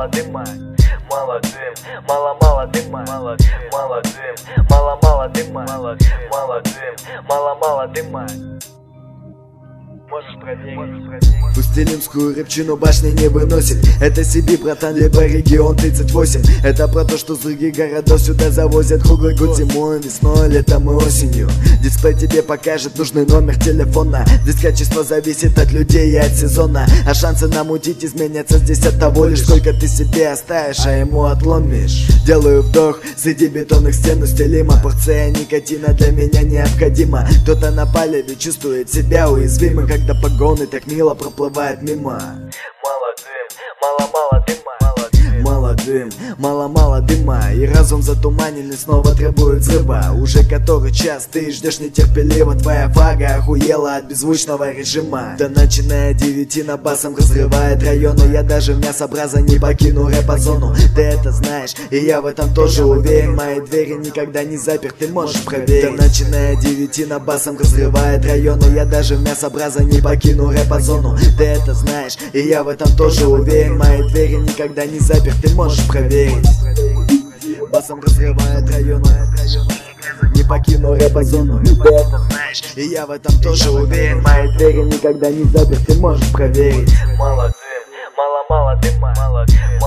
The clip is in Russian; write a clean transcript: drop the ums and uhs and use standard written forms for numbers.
дыма. Мало дым, мало дыма. Мало дым, мало дыма. Мало дым, мало дыма. Можешь проверить. Пустелимскую рыбчину башня не выносит. Это Сибирь, братан, либо регион 38. Это про то, что с других городов сюда завозят круглый год зимой, весной, летом и осенью. Дисплей тебе покажет нужный номер телефона. Здесь качество зависит от людей и от сезона. А шансы намутить изменятся здесь от того лишь, сколько ты себе оставишь, а ему отломишь. Делаю вдох среди бетонных стен устелима. Порция никотина для меня необходима. Кто-то на палеве чувствует себя уязвимым, когда погоны так мило проплывают мимо. Мало дым, мало дыма. Мало дым, мало дыма. И разум затуманенный снова требует взрыва. Уже который час ты ждешь нетерпеливо. Твоя фага охуела от беззвучного режима. Да начиная 9 на басом разрывает районы. Я даже в мясобраза не покину рэп-зону. Ты это знаешь, и я в этом тоже уверен. Мои двери никогда не заперты, можешь проверить. Да начиная 9 на басом разрывает районы. Я даже в мясобраза не покину рэп-зону. Ты это знаешь, и я в этом тоже уверен. Мои двери никогда не заперты, ты можешь проверить. Басом разрывает районы. Не покину рэп-зону. Ты это знаешь, и я в этом тоже уверен. Мои двери никогда не заперты, ты можешь проверить. Мало дым, мало дыма.